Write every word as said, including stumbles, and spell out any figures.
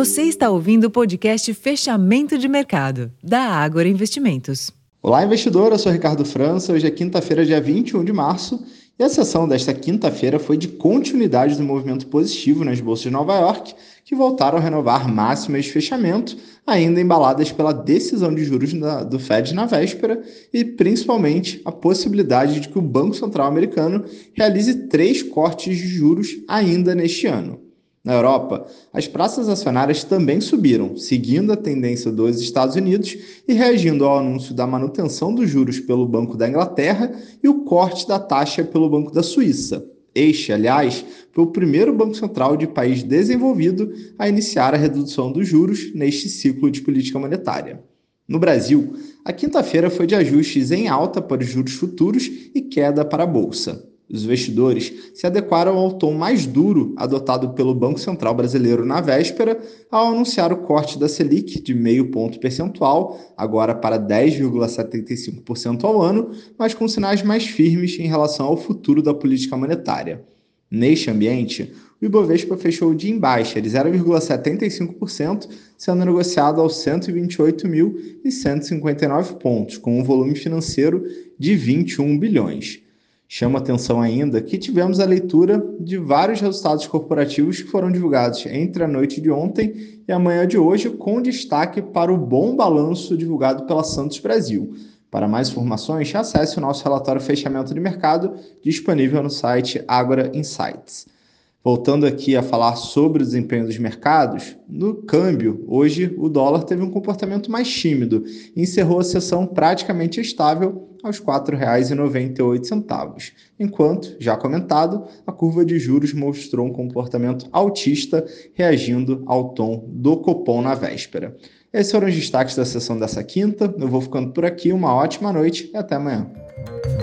Você está ouvindo o podcast Fechamento de Mercado, da Ágora Investimentos. Olá, investidor, eu sou Ricardo França. Hoje é quinta-feira, dia vinte e um de março, e a sessão desta quinta-feira foi de continuidade do movimento positivo nas bolsas de Nova York, que voltaram a renovar máximas de fechamento, ainda embaladas pela decisão de juros da, do Fed na véspera e, principalmente, a possibilidade de que o Banco Central americano realize três cortes de juros ainda neste ano. Na Europa, as praças acionárias também subiram, seguindo a tendência dos Estados Unidos e reagindo ao anúncio da manutenção dos juros pelo Banco da Inglaterra e o corte da taxa pelo Banco da Suíça. Este, aliás, foi o primeiro banco central de país desenvolvido a iniciar a redução dos juros neste ciclo de política monetária. No Brasil, a quinta-feira foi de ajustes em alta para os juros futuros e queda para a Bolsa. Os investidores se adequaram ao tom mais duro adotado pelo Banco Central Brasileiro na véspera, ao anunciar o corte da Selic de meio ponto percentual, agora para dez vírgula setenta e cinco por cento ao ano, mas com sinais mais firmes em relação ao futuro da política monetária. Neste ambiente, o Ibovespa fechou o dia em baixa de zero vírgula setenta e cinco por cento, sendo negociado aos cento e vinte e oito mil cento e cinquenta e nove pontos, com um volume financeiro de vinte e um bilhões. Chama atenção ainda que tivemos a leitura de vários resultados corporativos que foram divulgados entre a noite de ontem e a manhã de hoje, com destaque para o bom balanço divulgado pela Santos Brasil. Para mais informações, acesse o nosso relatório Fechamento de Mercado, disponível no site Ágora Insights. Voltando aqui a falar sobre o desempenho dos mercados, no câmbio, hoje o dólar teve um comportamento mais tímido e encerrou a sessão praticamente estável aos quatro reais e noventa e oito centavos, enquanto, já comentado, a curva de juros mostrou um comportamento altista, reagindo ao tom do Copom na véspera. Esses foram os destaques da sessão dessa quinta. Eu vou ficando por aqui, uma ótima noite e até amanhã.